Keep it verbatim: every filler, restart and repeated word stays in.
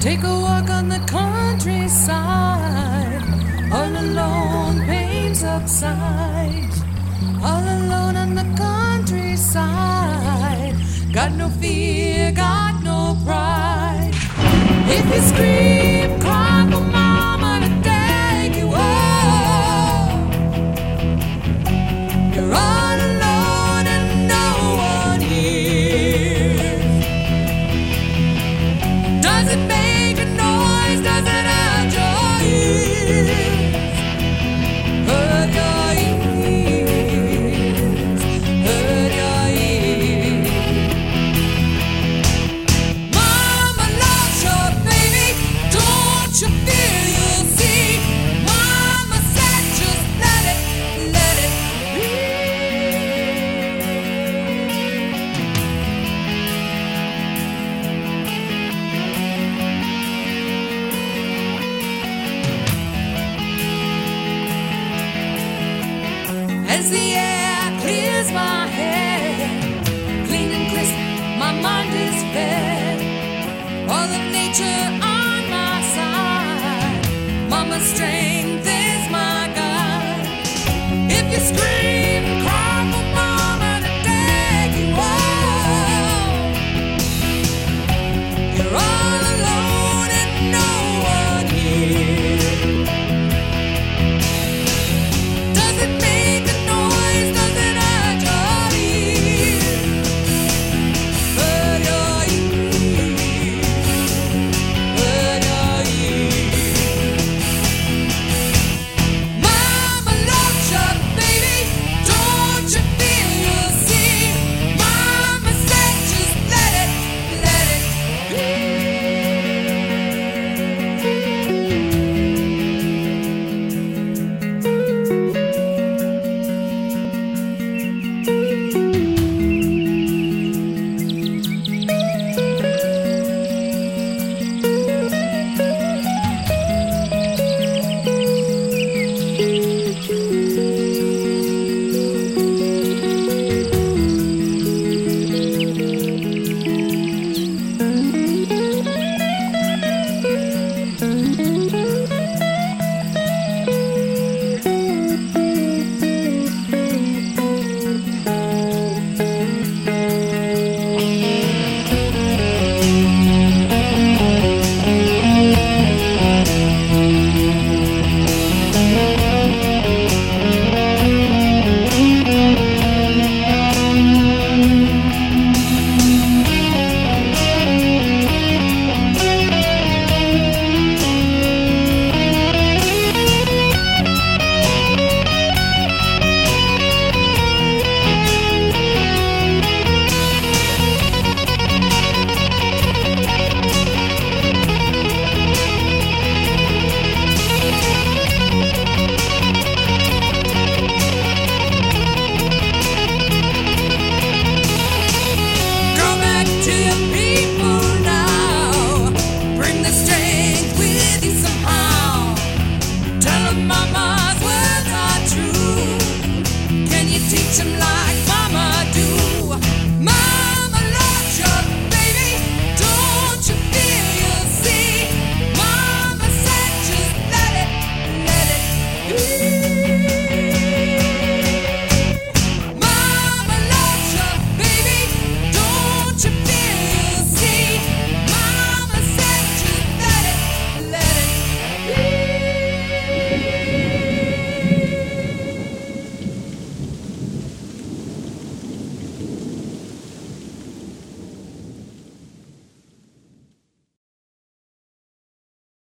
Take a walk on the countryside. All alone, pain subsides. All alone on the countryside. Got no fear, got no pride. If you scream, cry for mama to take you home. You're all alone and no one hears. Does it make a noise? Does it hurt your ears? Hurt your ears. Hurt your ears. Mama loves your baby. Don't you fear you'll see? Mama said just let it, let it be. As the air clears my head, clean and crisp, my mind is fed. All of nature on my side. Mama's strength is my guide. If you scream,